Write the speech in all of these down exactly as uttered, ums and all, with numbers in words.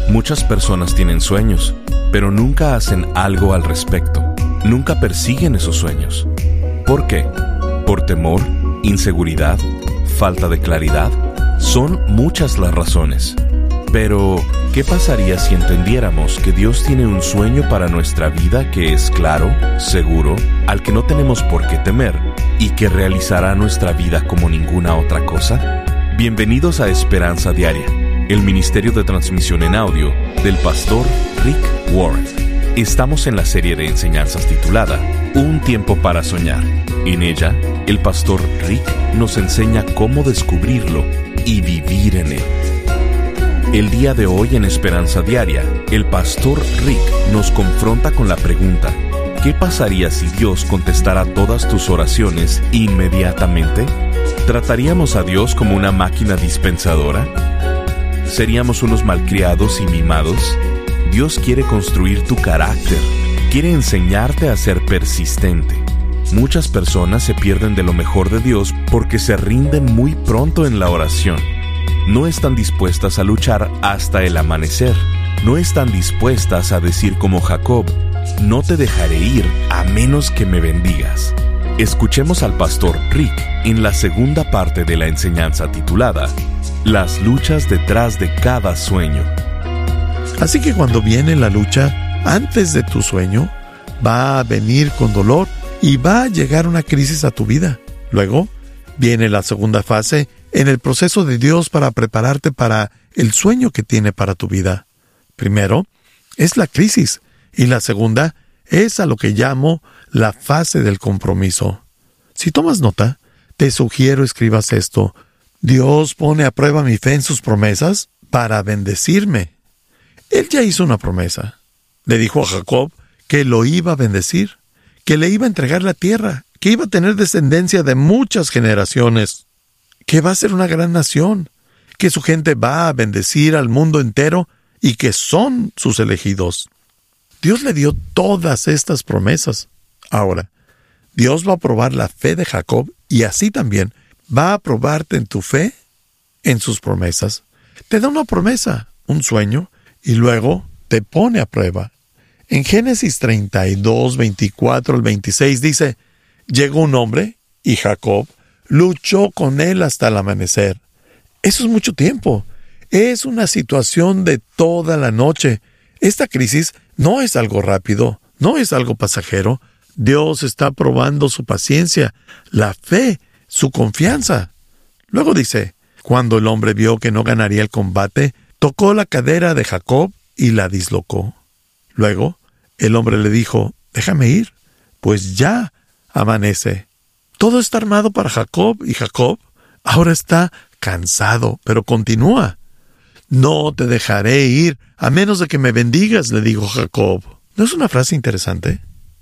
Muchas personas tienen sueños, pero nunca hacen algo al respecto. Nunca persiguen esos sueños. ¿Por qué? ¿Por temor? ¿Inseguridad? ¿Falta de claridad? Son muchas las razones. Pero, ¿qué pasaría si entendiéramos que Dios tiene un sueño para nuestra vida que es claro, seguro, al que no tenemos por qué temer y que realizará nuestra vida como ninguna otra cosa? Bienvenidos a Esperanza Diaria, el ministerio de transmisión en audio del pastor Rick Warren. Estamos en la serie de enseñanzas titulada Un tiempo para soñar. En ella, el pastor Rick nos enseña cómo descubrirlo y vivir en él. El día de hoy en Esperanza Diaria, el pastor Rick nos confronta con la pregunta: ¿qué pasaría si Dios contestara todas tus oraciones inmediatamente? ¿Trataríamos a Dios como una máquina dispensadora? ¿Seríamos unos malcriados y mimados? Dios quiere construir tu carácter, quiere enseñarte a ser persistente. Muchas personas se pierden de lo mejor de Dios porque se rinden muy pronto en la oración. No están dispuestas a luchar hasta el amanecer. No están dispuestas a decir como Jacob: no te dejaré ir a menos que me bendigas. Escuchemos al pastor Rick en la segunda parte de la enseñanza titulada Las luchas detrás de cada sueño. Así que cuando viene la lucha, antes de tu sueño, va a venir con dolor y va a llegar una crisis a tu vida. Luego, viene la segunda fase en el proceso de Dios para prepararte para el sueño que tiene para tu vida. Primero, es la crisis, y la segunda es a lo que llamo la fase del compromiso. Si tomas nota, te sugiero escribas esto: Dios pone a prueba mi fe en sus promesas para bendecirme. Él ya hizo una promesa. Le dijo a Jacob que lo iba a bendecir, que le iba a entregar la tierra, que iba a tener descendencia de muchas generaciones, que va a ser una gran nación, que su gente va a bendecir al mundo entero y que son sus elegidos. Dios le dio todas estas promesas. Ahora, Dios va a probar la fe de Jacob y así también va a probarte en tu fe en sus promesas. Te da una promesa, un sueño, y luego te pone a prueba. En Génesis treinta y dos, veinticuatro al veintiséis dice: llegó un hombre y Jacob luchó con él hasta el amanecer. Eso es mucho tiempo. Es una situación de toda la noche. Esta crisis no es algo rápido, no es algo pasajero. Dios está probando su paciencia, la fe, su confianza. Luego dice: cuando el hombre vio que no ganaría el combate, tocó la cadera de Jacob y la dislocó. Luego, el hombre le dijo: déjame ir, pues ya amanece. Todo está armado para Jacob, y Jacob ahora está cansado, pero continúa. No te dejaré ir a menos de que me bendigas, le dijo Jacob. ¿No es una frase interesante?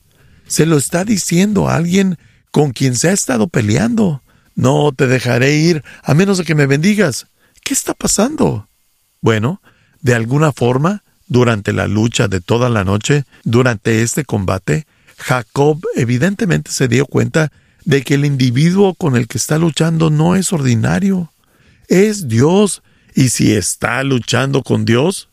Se lo está diciendo a alguien con quien se ha estado peleando. No te dejaré ir a menos de que me bendigas. ¿Qué está pasando? Bueno, de alguna forma, durante la lucha de toda la noche, durante este combate, Jacob evidentemente se dio cuenta de que el individuo con el que está luchando no es ordinario. Es Dios, y si está luchando con Dios,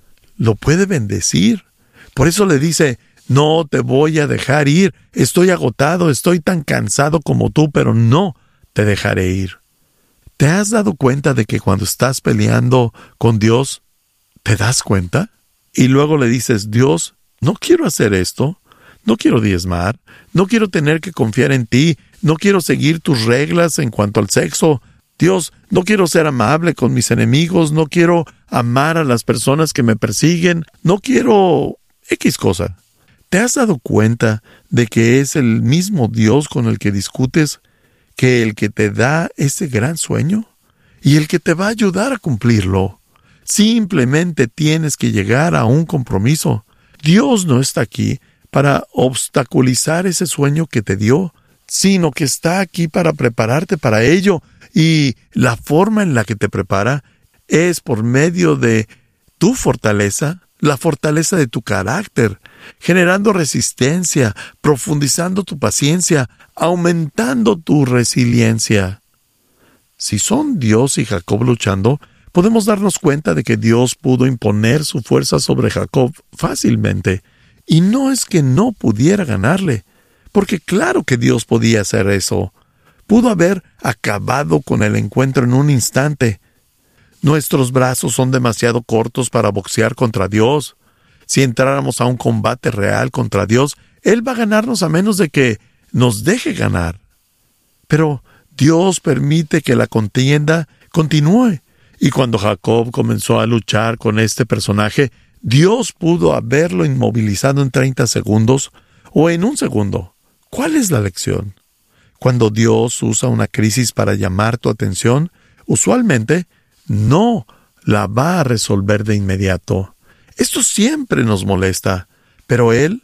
lo puede bendecir. Por eso le dice: no te voy a dejar ir, estoy agotado, estoy tan cansado como tú, pero no te dejaré ir. ¿Te has dado cuenta de que cuando estás peleando con Dios, te das cuenta? Y luego le dices: Dios, no quiero hacer esto, no quiero diezmar, no quiero tener que confiar en ti, no quiero seguir tus reglas en cuanto al sexo. Dios, no quiero ser amable con mis enemigos, no quiero amar a las personas que me persiguen, no quiero X cosa. ¿Te has dado cuenta de que es el mismo Dios con el que discutes, que el que te da ese gran sueño y el que te va a ayudar a cumplirlo? Simplemente tienes que llegar a un compromiso. Dios no está aquí para obstaculizar ese sueño que te dio, sino que está aquí para prepararte para ello, y la forma en la que te prepara es por medio de tu fortaleza, la fortaleza de tu carácter, generando resistencia, profundizando tu paciencia, aumentando tu resiliencia. Si son Dios y Jacob luchando, podemos darnos cuenta de que Dios pudo imponer su fuerza sobre Jacob fácilmente. Y no es que no pudiera ganarle, porque claro que Dios podía hacer eso. Pudo haber acabado con el encuentro en un instante. Nuestros brazos son demasiado cortos para boxear contra Dios. Si entráramos a un combate real contra Dios, Él va a ganarnos a menos de que nos deje ganar. Pero Dios permite que la contienda continúe. Y cuando Jacob comenzó a luchar con este personaje, Dios pudo haberlo inmovilizado en treinta segundos o en un segundo. ¿Cuál es la lección? Cuando Dios usa una crisis para llamar tu atención, usualmente no la va a resolver de inmediato. Esto siempre nos molesta, pero Él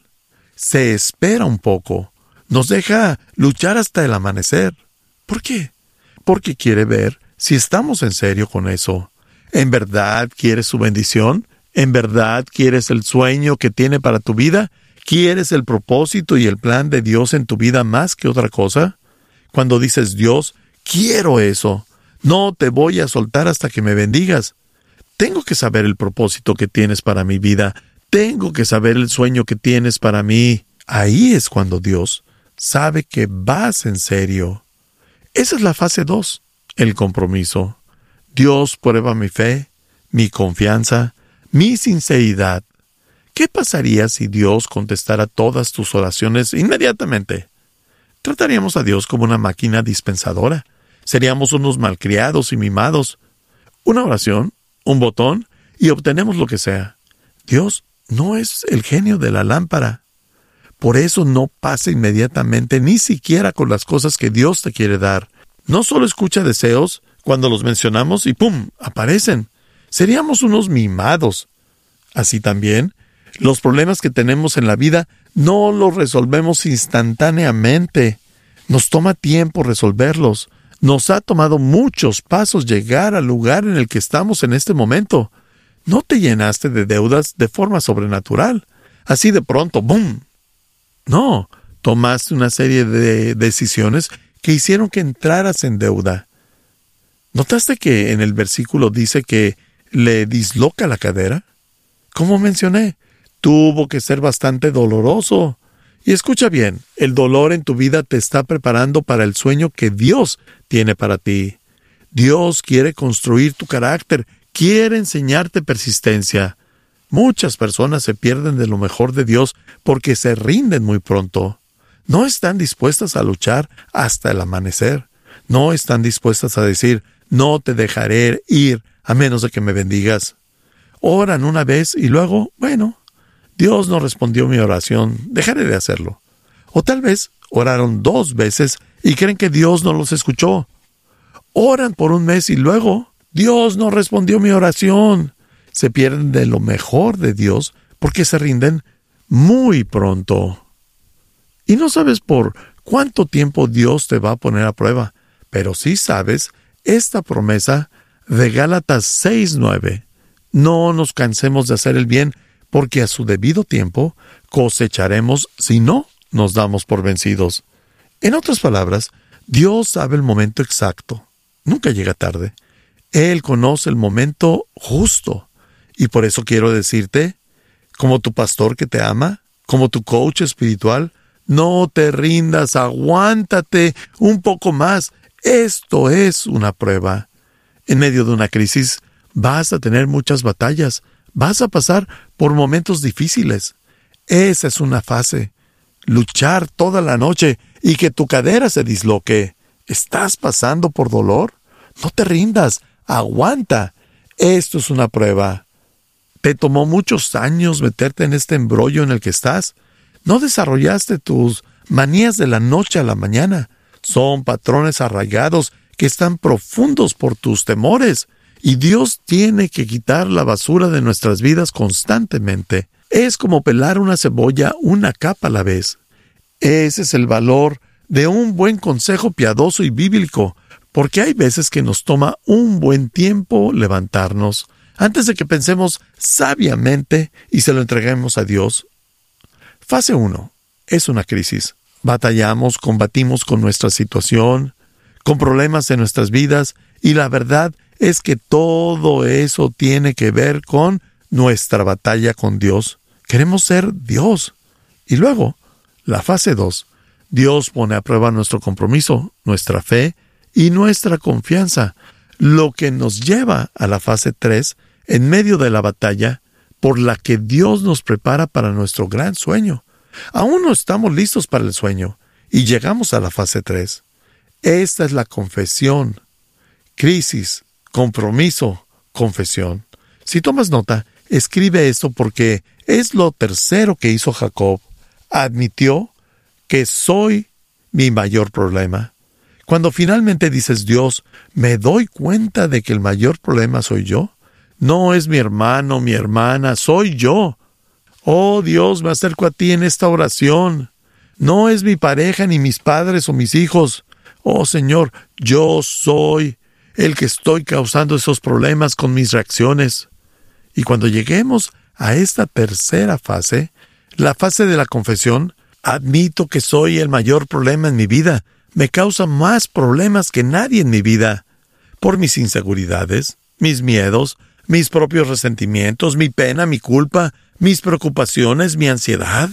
se espera un poco. Nos deja luchar hasta el amanecer. ¿Por qué? Porque quiere ver si estamos en serio con eso. ¿En verdad quieres su bendición? ¿En verdad quieres el sueño que tiene para tu vida? ¿Quieres el propósito y el plan de Dios en tu vida más que otra cosa? Cuando dices, Dios, quiero eso. No te voy a soltar hasta que me bendigas. Tengo que saber el propósito que tienes para mi vida. Tengo que saber el sueño que tienes para mí. Ahí es cuando Dios sabe que vas en serio. Esa es la fase dos, el compromiso. Dios prueba mi fe, mi confianza, mi sinceridad. ¿Qué pasaría si Dios contestara todas tus oraciones inmediatamente? Trataríamos a Dios como una máquina dispensadora. Seríamos unos malcriados y mimados. Una oración, un botón, y obtenemos lo que sea. Dios no es el genio de la lámpara. Por eso no pasa inmediatamente ni siquiera con las cosas que Dios te quiere dar. No solo escucha deseos cuando los mencionamos y ¡pum!, aparecen. Seríamos unos mimados. Así también, los problemas que tenemos en la vida no los resolvemos instantáneamente. Nos toma tiempo resolverlos. Nos ha tomado muchos pasos llegar al lugar en el que estamos en este momento. No te llenaste de deudas de forma sobrenatural. Así de pronto, ¡bum! No, tomaste una serie de decisiones que hicieron que entraras en deuda. ¿Notaste que en el versículo dice que le disloca la cadera? Como mencioné, tuvo que ser bastante doloroso. Y escucha bien, el dolor en tu vida te está preparando para el sueño que Dios tiene para ti. Dios quiere construir tu carácter, quiere enseñarte persistencia. Muchas personas se pierden de lo mejor de Dios porque se rinden muy pronto. No están dispuestas a luchar hasta el amanecer. No están dispuestas a decir, no te dejaré ir a menos de que me bendigas. Oran una vez y luego, bueno, Dios no respondió mi oración, dejaré de hacerlo. O tal vez oraron dos veces y creen que Dios no los escuchó. Oran por un mes y luego, Dios no respondió mi oración. Se pierden de lo mejor de Dios porque se rinden muy pronto. Y no sabes por cuánto tiempo Dios te va a poner a prueba, pero sí sabes esta promesa de Gálatas seis nueve. No nos cansemos de hacer el bien, porque a su debido tiempo cosecharemos si no nos damos por vencidos. En otras palabras, Dios sabe el momento exacto. Nunca llega tarde. Él conoce el momento justo. Y por eso quiero decirte, como tu pastor que te ama, como tu coach espiritual, no te rindas, aguántate un poco más. Esto es una prueba. En medio de una crisis, vas a tener muchas batallas. Vas a pasar por momentos difíciles. Esa es una fase. Luchar toda la noche y que tu cadera se disloque. ¿Estás pasando por dolor? No te rindas. Aguanta. Esto es una prueba. ¿Te tomó muchos años meterte en este embrollo en el que estás? No desarrollaste tus manías de la noche a la mañana. Son patrones arraigados que están profundos por tus temores. Y Dios tiene que quitar la basura de nuestras vidas constantemente. Es como pelar una cebolla una capa a la vez. Ese es el valor de un buen consejo piadoso y bíblico, porque hay veces que nos toma un buen tiempo levantarnos, antes de que pensemos sabiamente y se lo entreguemos a Dios. Fase uno. Es una crisis. Batallamos, combatimos con nuestra situación, con problemas en nuestras vidas, y la verdad es que todo eso tiene que ver con nuestra batalla con Dios. Queremos ser Dios. Y luego, la fase dos. Dios pone a prueba nuestro compromiso, nuestra fe y nuestra confianza, lo que nos lleva a la fase tres, en medio de la batalla, por la que Dios nos prepara para nuestro gran sueño. Aún no estamos listos para el sueño, y llegamos a la fase tres. Esta es la confesión, crisis, compromiso, confesión. Si tomas nota, escribe esto porque es lo tercero que hizo Jacob. Admitió que soy mi mayor problema. Cuando finalmente dices, Dios, me doy cuenta de que el mayor problema soy yo. No es mi hermano, mi hermana, soy yo. Oh Dios, me acerco a ti en esta oración. No es mi pareja, ni mis padres o mis hijos. Oh Señor, yo soy el que estoy causando esos problemas con mis reacciones. Y cuando lleguemos a esta tercera fase, la fase de la confesión, admito que soy el mayor problema en mi vida. Me causa más problemas que nadie en mi vida. Por mis inseguridades, mis miedos, mis propios resentimientos, mi pena, mi culpa, mis preocupaciones, mi ansiedad.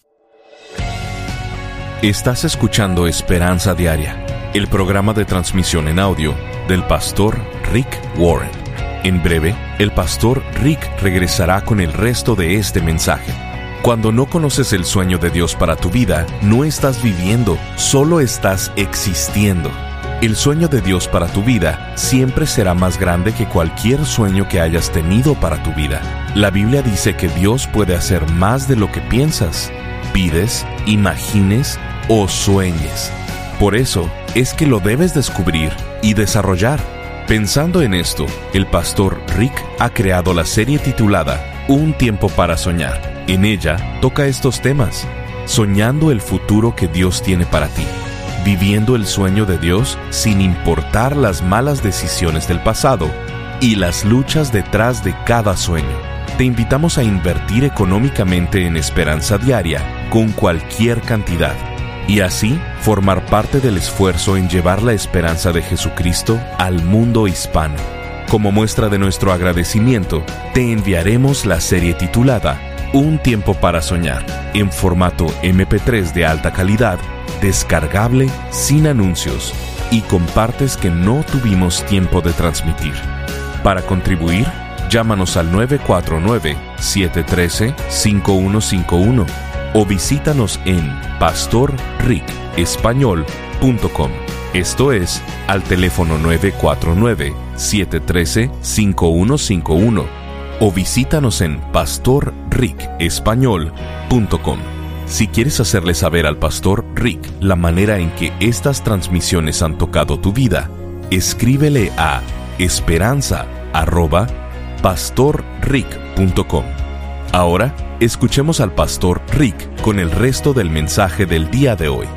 Estás escuchando Esperanza Diaria, el programa de transmisión en audio del pastor Rick Warren. En breve, el pastor Rick regresará con el resto de este mensaje. Cuando no conoces el sueño de Dios para tu vida, no estás viviendo, solo estás existiendo. El sueño de Dios para tu vida siempre será más grande que cualquier sueño que hayas tenido para tu vida. La Biblia dice que Dios puede hacer más de lo que piensas, pides, imagines o sueñes. Por eso es que lo debes descubrir y desarrollar. Pensando en esto, el pastor Rick ha creado la serie titulada Un tiempo para soñar. En ella toca estos temas: soñando el futuro que Dios tiene para ti, viviendo el sueño de Dios sin importar las malas decisiones del pasado y las luchas detrás de cada sueño. Te invitamos a invertir económicamente en Esperanza Diaria con cualquier cantidad y así formar parte del esfuerzo en llevar la esperanza de Jesucristo al mundo hispano. Como muestra de nuestro agradecimiento, te enviaremos la serie titulada Un tiempo para soñar, en formato eme pe tres de alta calidad, descargable, sin anuncios, y con partes que no tuvimos tiempo de transmitir. Para contribuir, llámanos al nueve cuatro nueve, siete uno tres, cinco uno cinco uno o visítanos en pastor rick español punto com. Esto es, al teléfono nueve cuatro nueve, siete uno tres, cinco uno cinco uno o visítanos en pastor rick español punto com. Si quieres hacerle saber al pastor Rick la manera en que estas transmisiones han tocado tu vida, escríbele a esperanza arroba pastor rick punto com. Ahora, escuchemos al pastor Rick con el resto del mensaje del día de hoy.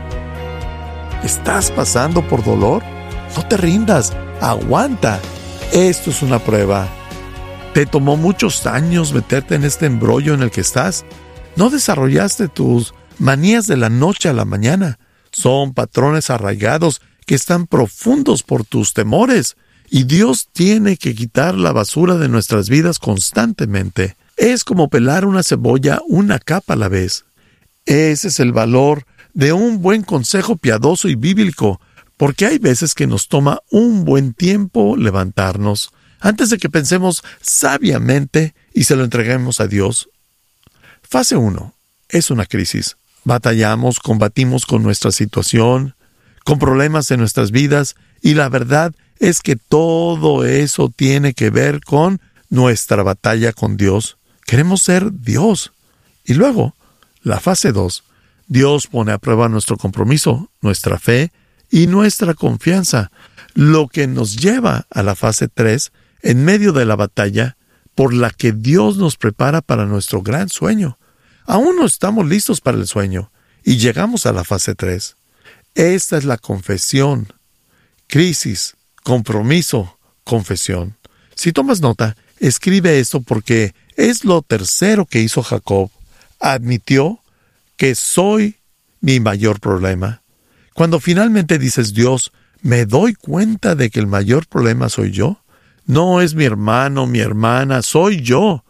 ¿Estás pasando por dolor? No te rindas, aguanta. Esto es una prueba. Te tomó muchos años meterte en este embrollo en el que estás. No desarrollaste tus manías de la noche a la mañana. Son patrones arraigados que están profundos por tus temores. Y Dios tiene que quitar la basura de nuestras vidas constantemente. Es como pelar una cebolla una capa a la vez. Ese es el valor de un buen consejo piadoso y bíblico, porque hay veces que nos toma un buen tiempo levantarnos, antes de que pensemos sabiamente y se lo entreguemos a Dios. Fase uno. Es una crisis. Batallamos, combatimos con nuestra situación, con problemas en nuestras vidas, y la verdad es que todo eso tiene que ver con nuestra batalla con Dios. Queremos ser Dios. Y luego, la fase dos. Dios pone a prueba nuestro compromiso, nuestra fe y nuestra confianza, lo que nos lleva a la fase tres, en medio de la batalla, por la que Dios nos prepara para nuestro gran sueño. Aún no estamos listos para el sueño, y llegamos a la fase tres. Esta es la confesión, crisis, compromiso, confesión. Si tomas nota, escribe esto porque es lo tercero que hizo Jacob. Admitió que soy mi mayor problema. Cuando finalmente dices, Dios, me doy cuenta de que el mayor problema soy yo. No es mi hermano, mi hermana, soy yo.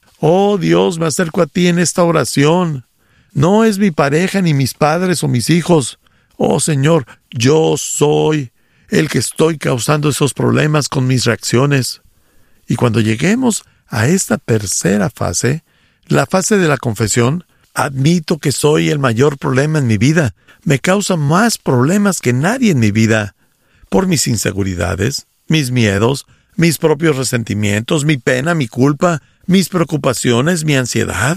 Oh Dios, me acerco a ti en esta oración. No es mi pareja, ni mis padres o mis hijos. Oh Señor, yo soy el que estoy causando esos problemas con mis reacciones. Y cuando lleguemos a esta tercera fase, la fase de la confesión, admito que soy el mayor problema en mi vida. Me causa más problemas que nadie en mi vida. Por mis inseguridades, mis miedos, mis propios resentimientos, mi pena, mi culpa, mis preocupaciones, mi ansiedad.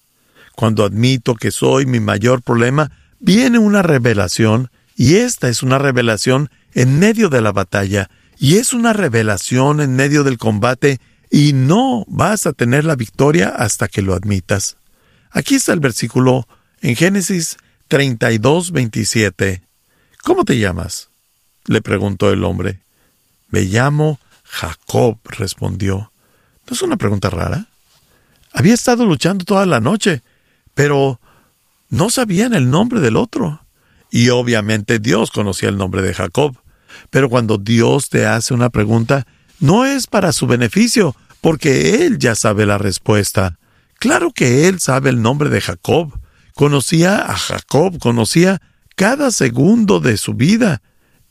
Cuando admito que soy mi mayor problema, viene una revelación, y esta es una revelación en medio de la batalla, y es una revelación en medio del combate, y no vas a tener la victoria hasta que lo admitas. Aquí está el versículo en Génesis treinta y dos, veintisiete. ¿Cómo te llamas?, le preguntó el hombre. Me llamo Jacob, respondió. ¿No es una pregunta rara? Había estado luchando toda la noche, pero no sabían el nombre del otro. Y obviamente Dios conocía el nombre de Jacob. Pero cuando Dios te hace una pregunta, no es para su beneficio, porque Él ya sabe la respuesta. Claro que Él sabe el nombre de Jacob. Conocía a Jacob, conocía cada segundo de su vida.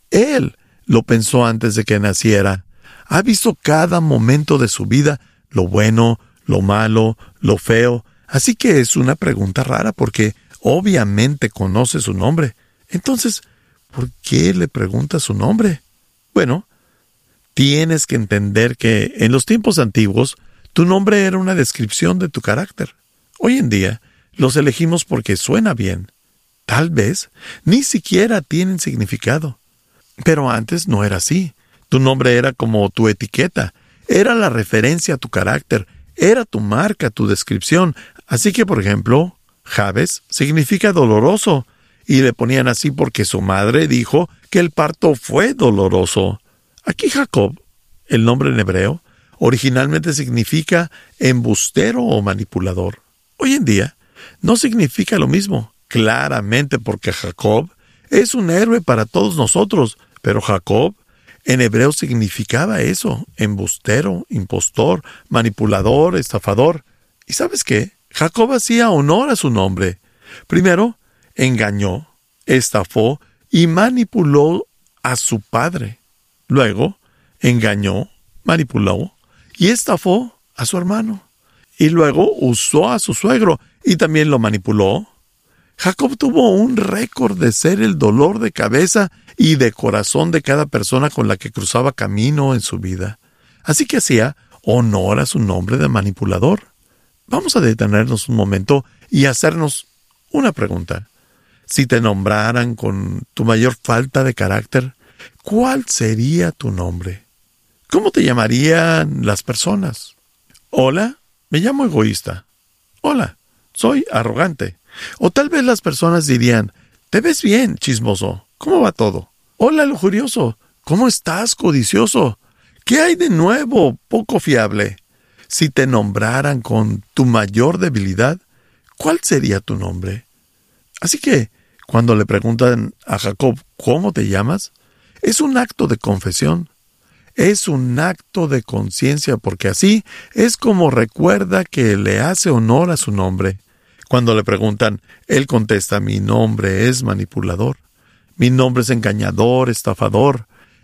Él lo pensó antes de que naciera. Ha visto cada momento de su vida, lo bueno, lo malo, lo feo. Así que es una pregunta rara porque obviamente conoce su nombre. Entonces, ¿por qué le pregunta su nombre? Bueno, tienes que entender que en los tiempos antiguos, tu nombre era una descripción de tu carácter. Hoy en día, los elegimos porque suena bien. Tal vez ni siquiera tienen significado. Pero antes no era así. Tu nombre era como tu etiqueta. Era la referencia a tu carácter. Era tu marca, tu descripción. Así que, por ejemplo, Jabes significa doloroso. Y le ponían así porque su madre dijo que el parto fue doloroso. Aquí Jacob, el nombre en hebreo, originalmente significa embustero o manipulador. Hoy en día no significa lo mismo, claramente porque Jacob es un héroe para todos nosotros, pero Jacob en hebreo significaba eso, embustero, impostor, manipulador, estafador. ¿Y sabes qué? Jacob hacía honor a su nombre. Primero, engañó, estafó y manipuló a su padre. Luego, engañó, manipuló y estafó a su hermano. Y luego usó a su suegro y también lo manipuló. Jacob tuvo un récord de ser el dolor de cabeza y de corazón de cada persona con la que cruzaba camino en su vida. Así que hacía honor a su nombre de manipulador. Vamos a detenernos un momento y hacernos una pregunta. Si te nombraran con tu mayor falta de carácter, ¿cuál sería tu nombre? ¿Cómo te llamarían las personas? Hola, me llamo egoísta. Hola, soy arrogante. O tal vez las personas dirían, te ves bien, chismoso. ¿Cómo va todo? Hola, lujurioso. ¿Cómo estás, codicioso? ¿Qué hay de nuevo, poco fiable? Si te nombraran con tu mayor debilidad, ¿cuál sería tu nombre? Así que, cuando le preguntan a Jacob, ¿cómo te llamas?, es un acto de confesión. Es un acto de conciencia porque así es como recuerda que le hace honor a su nombre. Cuando le preguntan, él contesta, mi nombre es manipulador. Mi nombre es engañador, estafador.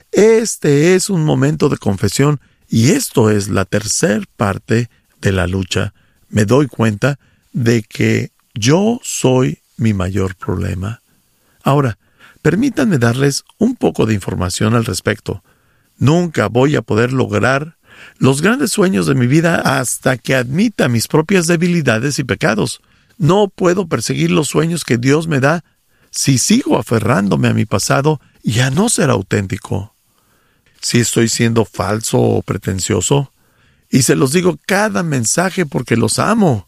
Este es un momento de confesión y esto es la tercer parte de la lucha. Me doy cuenta de que yo soy mi mayor problema. Ahora, permítanme darles un poco de información al respecto. Nunca voy a poder lograr los grandes sueños de mi vida hasta que admita mis propias debilidades y pecados. No puedo perseguir los sueños que Dios me da si sigo aferrándome a mi pasado y a no ser auténtico. Si estoy siendo falso o pretencioso, y se los digo cada mensaje porque los amo.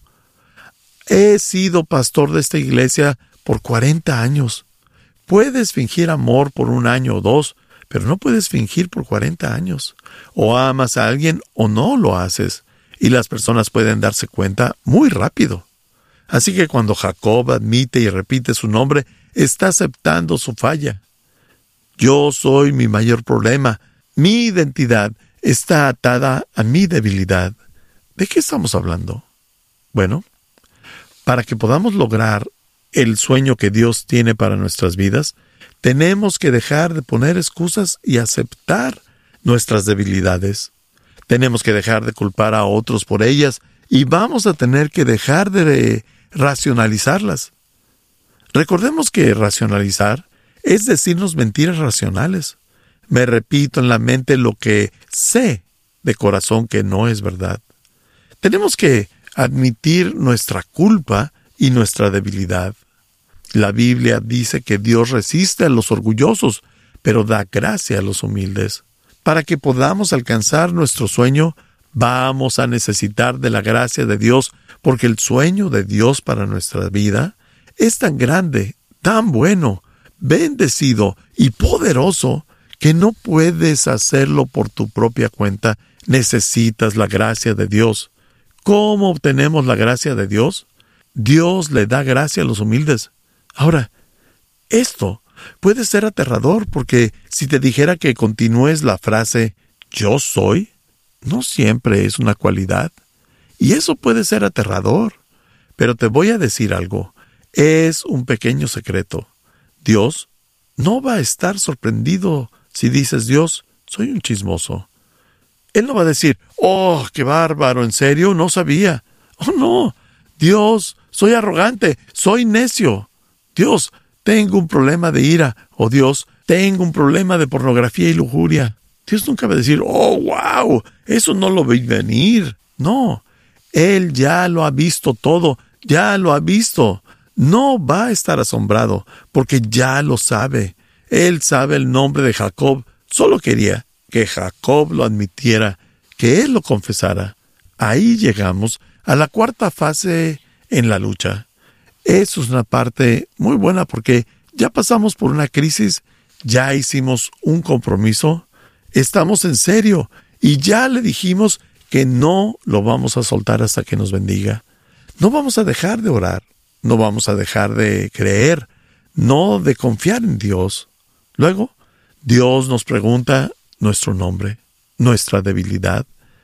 He sido pastor de esta iglesia por cuarenta años. Puedes fingir amor por un año o dos, pero no puedes fingir por cuarenta años. O amas a alguien o no lo haces, y las personas pueden darse cuenta muy rápido. Así que cuando Jacob admite y repite su nombre, está aceptando su falla. Yo soy mi mayor problema. Mi identidad está atada a mi debilidad. ¿De qué estamos hablando? Bueno, para que podamos lograr el sueño que Dios tiene para nuestras vidas, tenemos que dejar de poner excusas y aceptar nuestras debilidades. Tenemos que dejar de culpar a otros por ellas y vamos a tener que dejar de racionalizarlas. Recordemos que racionalizar es decirnos mentiras racionales. Me repito en la mente lo que sé de corazón que no es verdad. Tenemos que admitir nuestra culpa y nuestra debilidad. La Biblia dice que Dios resiste a los orgullosos, pero da gracia a los humildes. Para que podamos alcanzar nuestro sueño, vamos a necesitar de la gracia de Dios, porque el sueño de Dios para nuestra vida es tan grande, tan bueno, bendecido y poderoso, que no puedes hacerlo por tu propia cuenta. Necesitas la gracia de Dios. ¿Cómo obtenemos la gracia de Dios? Dios le da gracia a los humildes. Ahora, esto puede ser aterrador, porque si te dijera que continúes la frase «yo soy», no siempre es una cualidad. Y eso puede ser aterrador. Pero te voy a decir algo. Es un pequeño secreto. Dios no va a estar sorprendido si dices «Dios, soy un chismoso». Él no va a decir «oh, qué bárbaro, ¿en serio? No sabía». «Oh, no, Dios, soy arrogante, soy necio». «Dios, tengo un problema de ira». «Oh, Dios, tengo un problema de pornografía y lujuria». Dios nunca va a decir «oh, wow, eso no lo vi venir». No, Él ya lo ha visto todo, ya lo ha visto. No va a estar asombrado, porque ya lo sabe. Él sabe el nombre de Jacob. Solo quería que Jacob lo admitiera, que él lo confesara. Ahí llegamos a la cuarta fase en la lucha. Eso es una parte muy buena, porque ya pasamos por una crisis, ya hicimos un compromiso, estamos en serio, y ya le dijimos que no lo vamos a soltar hasta que nos bendiga. No vamos a dejar de orar. No vamos a dejar de creer, no de confiar en Dios. Luego, Dios nos pregunta nuestro nombre, nuestra debilidad.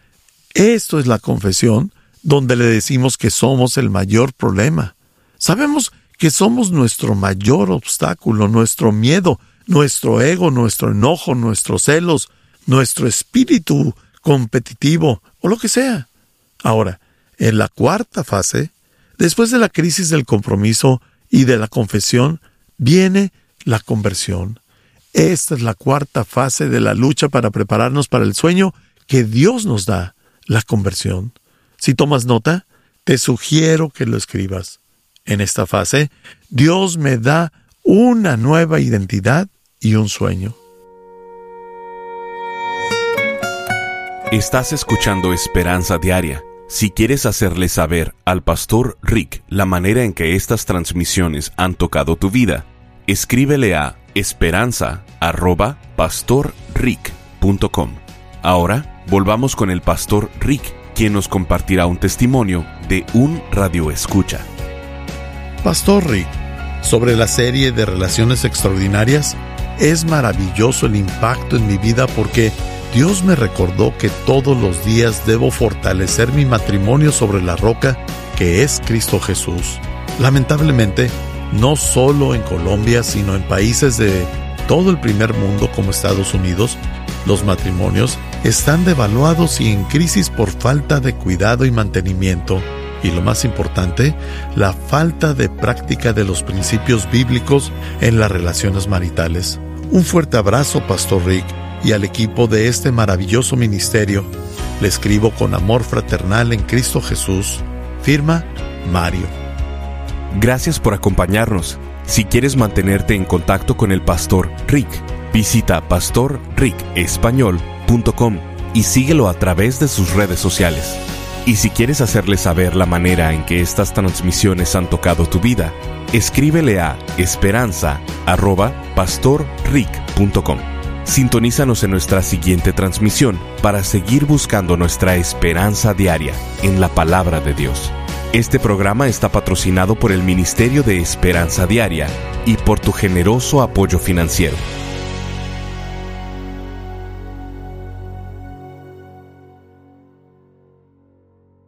Esto es la confesión donde le decimos que somos el mayor problema. Sabemos que somos nuestro mayor obstáculo, nuestro miedo, nuestro ego, nuestro enojo, nuestros celos, nuestro espíritu competitivo o lo que sea. Ahora, en la cuarta fase, después de la crisis del compromiso y de la confesión, viene la conversión. Esta es la cuarta fase de la lucha para prepararnos para el sueño que Dios nos da, la conversión. Si tomas nota, te sugiero que lo escribas. En esta fase, Dios me da una nueva identidad y un sueño. Estás escuchando Esperanza Diaria. Si quieres hacerle saber al Pastor Rick la manera en que estas transmisiones han tocado tu vida, escríbele a esperanza arroba pastor rick punto com. Ahora, volvamos con el Pastor Rick, quien nos compartirá un testimonio de un radioescucha. Pastor Rick, sobre la serie de Relaciones Extraordinarias, es maravilloso el impacto en mi vida, porque Dios me recordó que todos los días debo fortalecer mi matrimonio sobre la roca que es Cristo Jesús. Lamentablemente, no solo en Colombia, sino en países de todo el primer mundo como Estados Unidos, los matrimonios están devaluados y en crisis por falta de cuidado y mantenimiento. Y lo más importante, la falta de práctica de los principios bíblicos en las relaciones maritales. Un fuerte abrazo, Pastor Rick, y al equipo de este maravilloso ministerio. Le escribo con amor fraternal en Cristo Jesús. Firma, Mario. Gracias por acompañarnos. Si quieres mantenerte en contacto con el Pastor Rick, visita pastor rick español punto com y síguelo a través de sus redes sociales. Y si quieres hacerle saber la manera en que estas transmisiones han tocado tu vida, escríbele a esperanza arroba pastor rick punto com. Sintonízanos en nuestra siguiente transmisión para seguir buscando nuestra esperanza diaria en la palabra de Dios. Este programa está patrocinado por el Ministerio de Esperanza Diaria y por tu generoso apoyo financiero.